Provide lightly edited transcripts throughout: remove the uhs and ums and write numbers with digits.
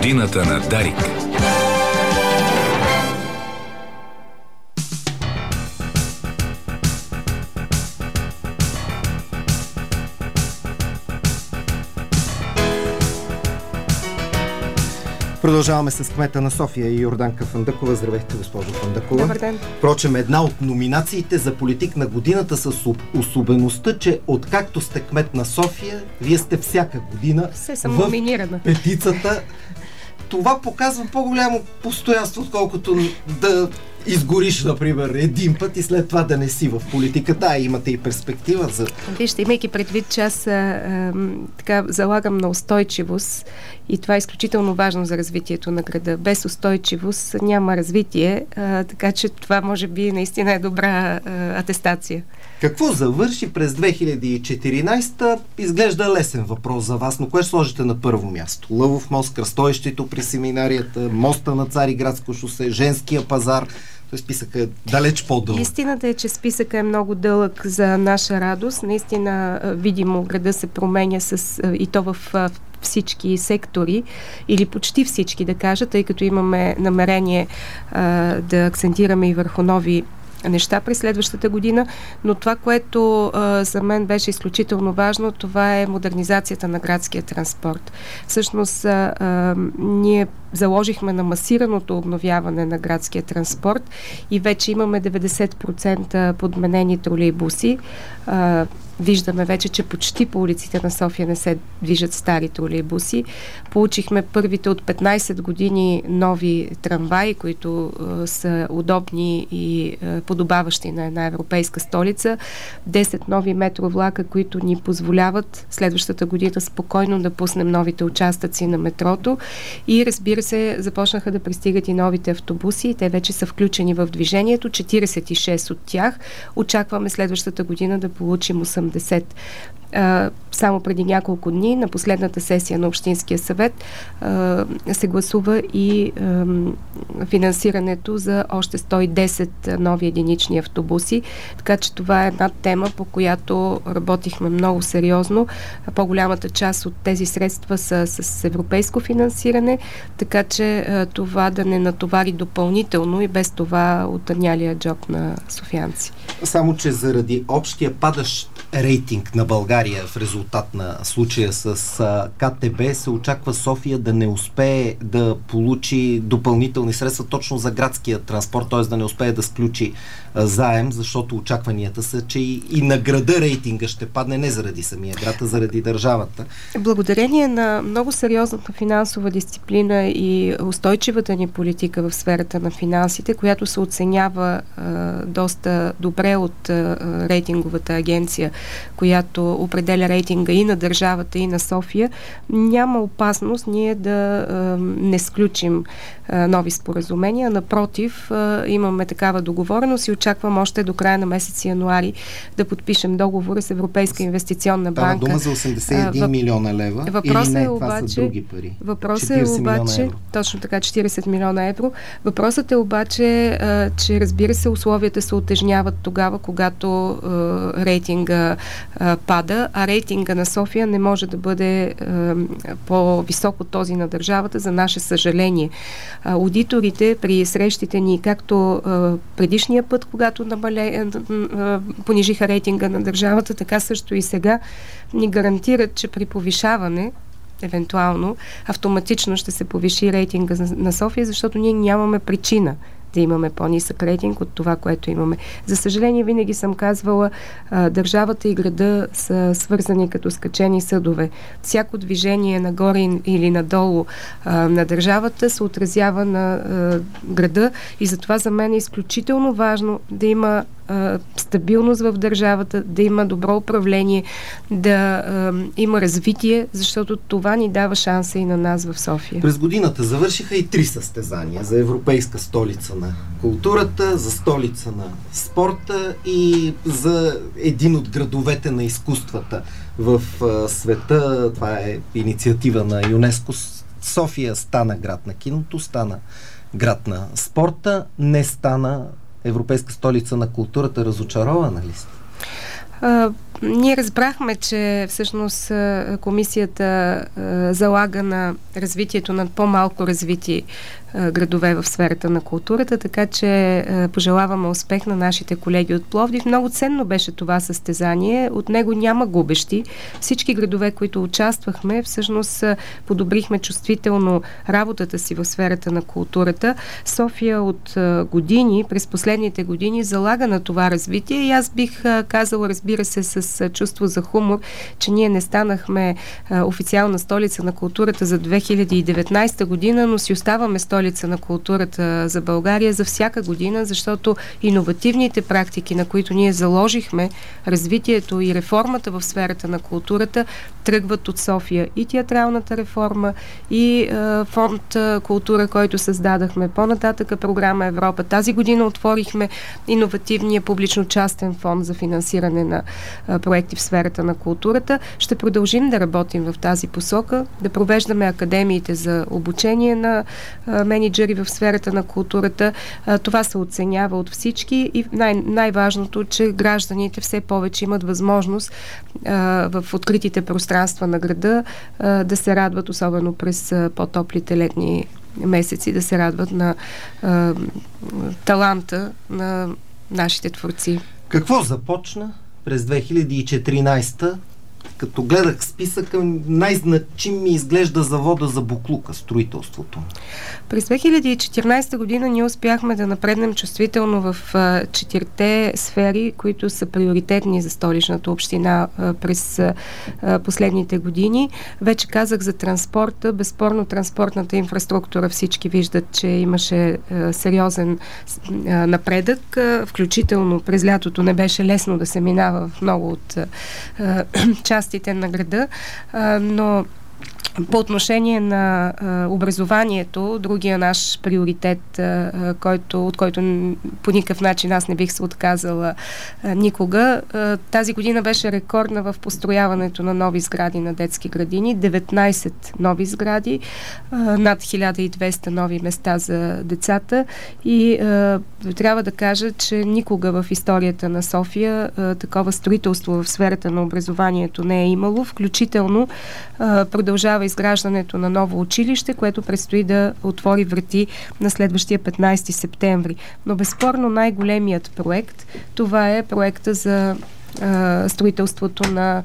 Годината на Дарик. Продължаваме с кмета на София и Йорданка Фандъкова. Здравейте, госпожо Фандъкова. Добър ден. Впрочем, една от номинациите за политик на годината с особеността, че откакто сте кмет на София, вие сте всяка година в петицата. Това показва по-голямо постоянство, отколкото да изгориш, например, един път и след това да не си в политиката. Имате и перспектива за... Вижте, имайки предвид, че аз така залагам на устойчивост и това е изключително важно за развитието на града. Без устойчивост няма развитие, така че това може би наистина е добра атестация. Какво завърши през 2014? Изглежда лесен въпрос за вас, но кое ще сложите на първо място? Лъвов мост, кръстовището при семинарията, моста на Цариградско шосе, женския пазар. Той списъка е далеч по-дълъг. Истината е, че списъка е много дълъг за наша радост. Наистина, видимо, града се променя и то в всички сектори, или почти всички, да кажа, тъй като имаме намерение да акцентираме и върху нови неща през следващата година, но това, което за мен беше изключително важно, това е модернизацията на градския транспорт. Всъщност, ние заложихме на масираното обновяване на градския транспорт и вече имаме 90% подменени тролейбуси. Виждаме вече, че почти по улиците на София не се движат стари тролейбуси. Получихме първите от 15 години нови трамваи, които са удобни и подобаващи на една европейска столица. 10 нови метровлака, които ни позволяват следващата година спокойно да пуснем новите участъци на метрото. И разбира се, започнаха да пристигат и новите автобуси. Те вече са включени в движението. 46 от тях. Очакваме следващата година да получим 80. Само преди няколко дни на последната сесия на Общинския съвет се гласува и финансирането за още 110 нови единични автобуси. Така че това е една тема, по която работихме много сериозно. По-голямата част от тези средства са с европейско финансиране, така че това да не натовари допълнително и без това отънялия джоб на софиянци. Само че заради общия падащ рейтинг на България в резултат на случая с КТБ се очаква София да не успее да получи допълнителни средства точно за градския транспорт, т.е. да не успее да сключи заем, защото очакванията са, че и на града рейтинга ще падне не заради самия град, а заради държавата. Благодарение на много сериозната финансова дисциплина и устойчивата ни политика в сферата на финансите, която се оценява доста добре от рейтинговата агенция, която определя рейтинга и на държавата, и на София, няма опасност ние да не сключим нови споразумения. Напротив, имаме такава договореност и очаквам още до края на месец януари да подпишем договора с Европейска инвестиционна банка. Това дума за 81 милиона лева въпросът или не, обаче, това са други пари? Въпросът е обаче, точно така, 40 милиона евро. Въпросът е обаче, че разбира се, условията се утежняват тогава, когато рейтинга пада, а рейтинга на София не може да бъде по-висок от този на държавата, за наше съжаление. Аудиторите при срещите ни, както предишния път, когато понижиха рейтинга на държавата, така също и сега, ни гарантират, че при повишаване евентуално, автоматично ще се повиши рейтинга на София, защото ние нямаме причина да имаме по-нисък рейтинг от това, което имаме. За съжаление, винаги съм казвала, държавата и града са свързани като скачени съдове. Всяко движение нагоре или надолу на държавата се отразява на града и затова за мен е изключително важно да има стабилност в държавата, да има добро управление, да има развитие, защото това ни дава шанса и на нас в София. През годината завършиха и 3 състезания за Европейска столица на културата, за столица на спорта и за един от градовете на изкуствата в света. Това е инициатива на ЮНЕСКО. София стана град на киното, стана град на спорта, не стана Европейска столица на културата. Разочарована ли сте? Ние разбрахме, че всъщност комисията залага на развитието на по-малко развити градове в сферата на културата, така че пожелаваме успех на нашите колеги от Пловдив. Много ценно беше това състезание. От него няма губещи. Всички градове, които участвахме, всъщност подобрихме чувствително работата си в сферата на културата. София от години, през последните години, залага на това развитие и аз бих казала, разбира се, с чувство за хумор, че ние не станахме официална столица на културата за 2019 година, но си оставаме столица на културата за България за всяка година, защото иновативните практики, на които ние заложихме развитието и реформата в сферата на културата, тръгват от София. И театралната реформа, и фонд култура, който създадахме. По-нататъка програма Европа. Тази година отворихме иновативния публично-частен фонд за финансиране на проекти в сферата на културата. Ще продължим да работим в тази посока, да провеждаме академиите за обучение на мениджъри в сферата на културата. Това се оценява от всички и най-важното, че гражданите все повече имат възможност в откритите пространства на града да се радват, особено през по-топлите летни месеци, да се радват на таланта на нашите творци. Какво започна през 2014, като гледах списъка, най-значим ми изглежда завода за буклука, строителството? През 2014 година ние успяхме да напреднем чувствително в 4 сфери, които са приоритетни за Столичната община през последните години. Вече казах за транспорта. Безспорно транспортната инфраструктура всички виждат, че имаше сериозен напредък. Включително през лятото не беше лесно да се минава в много от частите на града, но по отношение на образованието, другия наш приоритет, от който по никакъв начин аз не бих се отказала никога. Тази година беше рекордна в построяването на нови сгради на детски градини. 19 нови сгради, над 1200 нови места за децата и трябва да кажа, че никога в историята на София такова строителство в сферата на образованието не е имало. Включително продължава изграждането на ново училище, което предстои да отвори врати на следващия 15 септември. Но безспорно най-големият проект, това е проекта за строителството на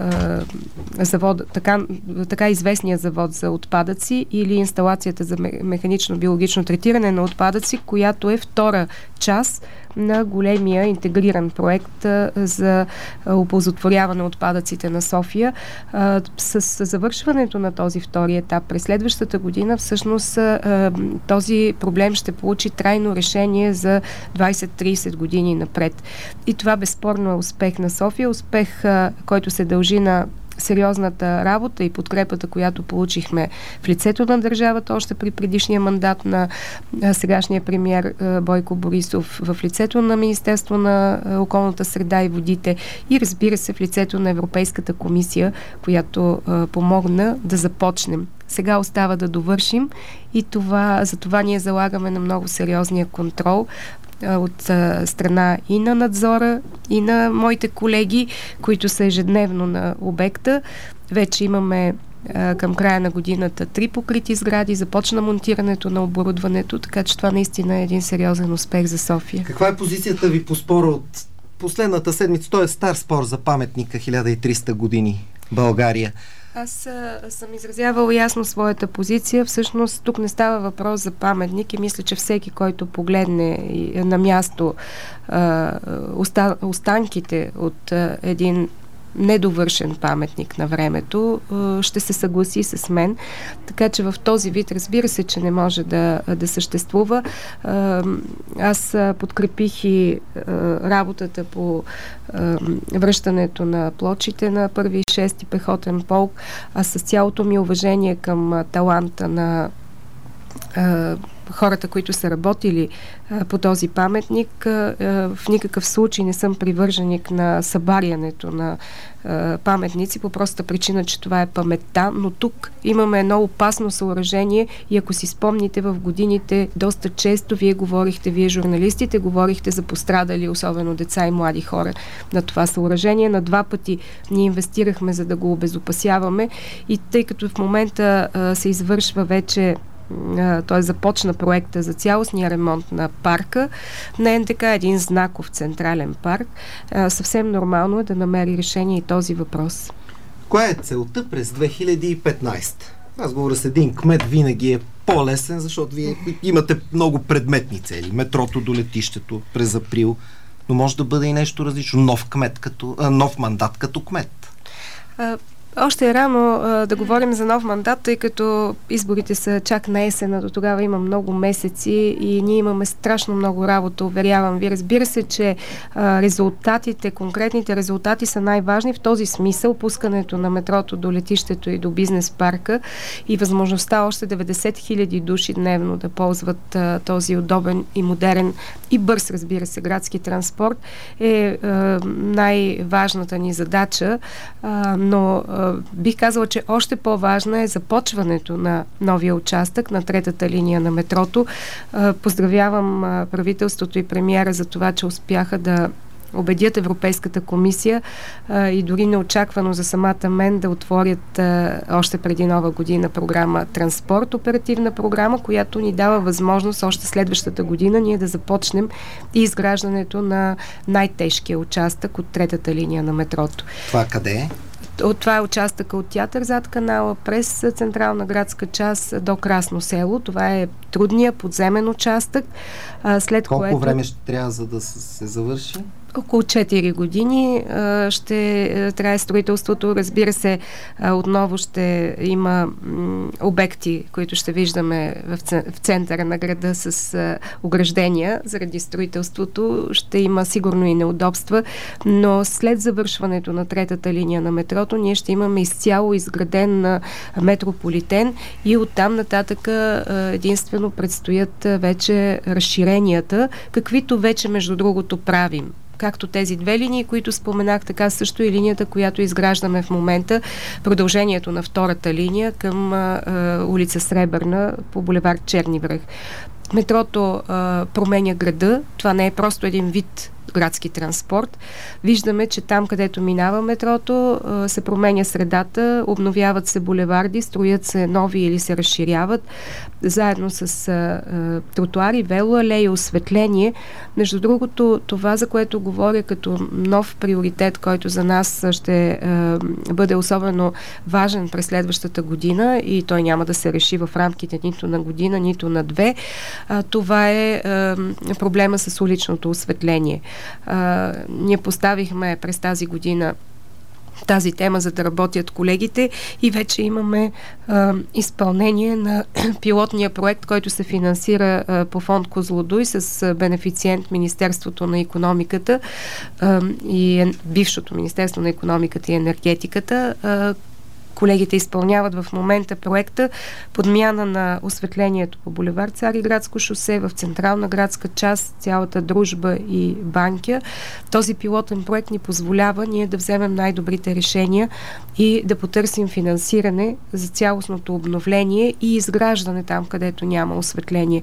завод, така известния завод за отпадъци или инсталацията за механично-биологично третиране на отпадъци, която е втора част на големия интегриран проект за оползотворяване отпадъците на София. С завършването на този втори етап през следващата година всъщност този проблем ще получи трайно решение за 20-30 години напред. И това безспорно е успех на София, успех, който се дължи на сериозната работа и подкрепата, която получихме в лицето на държавата още при предишния мандат на сегашния премиер Бойко Борисов, в лицето на Министерство на околната среда и водите и разбира се в лицето на Европейската комисия, която помогна да започнем. Сега остава да довършим и за това ние залагаме на много сериозния контрол от страна и на надзора, и на моите колеги, които са ежедневно на обекта. Вече имаме към края на годината 3 покрити сгради, започна монтирането на оборудването, така че това наистина е един сериозен успех за София. Каква е позицията ви по спора от последната седмица? Той е стар спор за паметника 1300 години България. Аз съм изразявала ясно своята позиция. Всъщност тук не става въпрос за паметник и мисля, че всеки, който погледне на място останките от един недовършен паметник на времето, ще се съгласи с мен. Така че в този вид, разбира се, че не може да съществува. Аз подкрепих и работата по връщането на плочите на 1-ви и 6-ти пехотен полк, а с цялото ми уважение към таланта на хората, които са работили по този паметник, в никакъв случай не съм привърженик на събарянето на паметници, по простата причина, че това е паметта, но тук имаме едно опасно съоръжение и ако си спомните в годините, доста често вие журналистите, говорихте за пострадали, особено деца и млади хора на това съоръжение. На 2 пъти ние инвестирахме, за да го обезопасяваме и тъй като в момента се извършва вече той започна проекта за цялостния ремонт на парка на НДК, един знаков централен парк. Съвсем нормално е да намери решение и този въпрос. Коя е целта през 2015? Разговора с един кмет винаги е по-лесен, защото вие имате много предметни цели. Метрото до летището през април, но може да бъде и нещо различно. Нов мандат като кмет. Още е рано да говорим за нов мандат, тъй като изборите са чак на есена, до тогава има много месеци и ние имаме страшно много работа, уверявам ви. Разбира се, че конкретните резултати са най-важни. В този смисъл пускането на метрото до летището и до бизнес парка и възможността още 90 000 души дневно да ползват този удобен и модерен и бърз, разбира се, градски транспорт е най-важната ни задача, но бих казала, че още по-важна е започването на новия участък на 3-та линия на метрото. Поздравявам правителството и премиера за това, че успяха да убедят Европейската комисия и дори неочаквано за самата мен да отворят още преди Нова година програма Транспорт, оперативна програма, която ни дава възможност още следващата година ние да започнем и изграждането на най-тежкия участък от 3-та линия на метрото. Това къде е? Това е участъка от Театър зад канала през централна градска част до Красно село. Това е трудният подземен участък. Колко време ще трябва, за да се завърши? Около 4 години ще трае строителството. Разбира се, отново ще има обекти, които ще виждаме в центъра на града с ограждения заради строителството. Ще има сигурно и неудобства, но след завършването на 3-та линия на метрото ние ще имаме изцяло изграден метрополитен и оттам нататък единствено предстоят вече разширенията, каквито вече между другото правим. Както тези 2 линии, които споменах, така също и линията, която изграждаме в момента, продължението на 2-та линия към улица Сребърна по булевард Черни връх. Метрото променя града. Това не е просто един вид градски транспорт. Виждаме, че там, където минава метрото, се променя средата, обновяват се булеварди, строят се нови или се разширяват, заедно с тротуари, велоалеи, осветление. Между другото, това, за което говоря като нов приоритет, който за нас ще бъде особено важен през следващата година и той няма да се реши в рамките нито на година, нито на 2, това е проблема с уличното осветление. Ние поставихме през тази година тази тема, за да работят колегите и вече имаме изпълнение на пилотния проект, който се финансира по фонд Козлодуй с бенефициент Министерството на икономиката и бившото Министерство на икономиката и енергетиката. Колегите изпълняват в момента проекта подмяна на осветлението по булевард Цариградско шосе в централна градска част, цялата Дружба и Банкя. Този пилотен проект ни позволява ние да вземем най-добрите решения и да потърсим финансиране за цялостното обновление и изграждане там, където няма осветление.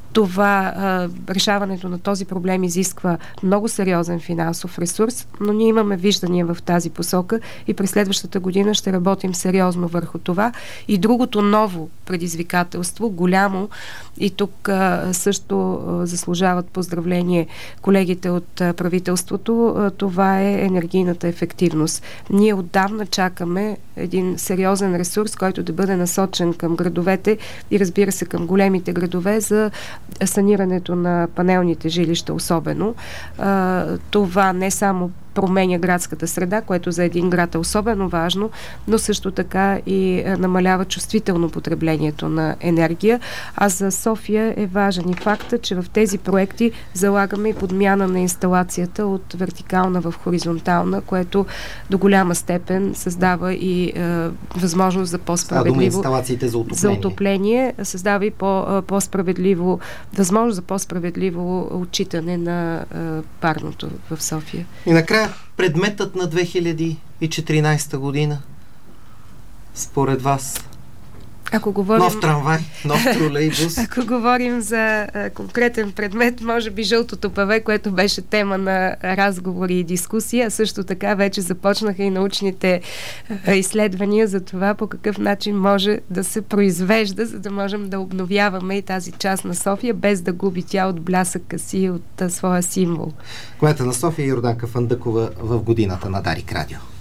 Решаването на този проблем изисква много сериозен финансов ресурс, но ние имаме виждания в тази посока и през следващата година ще работим сериозно върху това. И другото ново предизвикателство, голямо, и тук също заслужават поздравление колегите от правителството, това е енергийната ефективност. Ние отдавна чакаме един сериозен ресурс, който да бъде насочен към градовете и разбира се към големите градове за санирането на панелните жилища особено. Това не само променя градската среда, което за един град е особено важно, но също така и намалява чувствително потреблението на енергия. А за София е важен и факта, че в тези проекти залагаме и подмяна на инсталацията от вертикална в хоризонтална, което до голяма степен създава и възможност за по-справедливо инсталациите за отопление, създава и по-справедливо възможност за по-справедливо отчитане на парното в София. И накрая, предметът на 2014 година според вас? Ако говорим, нов трамвай, нов тролейбус. Ако говорим за конкретен предмет, може би жълтото паве, което беше тема на разговори и дискусия, а също така вече започнаха и научните изследвания за това по какъв начин може да се произвежда, за да можем да обновяваме и тази част на София, без да губи тя от блясъка си, от своя символ. Кмета на София Йорданка Фандъкова в годината на Дарик Радио.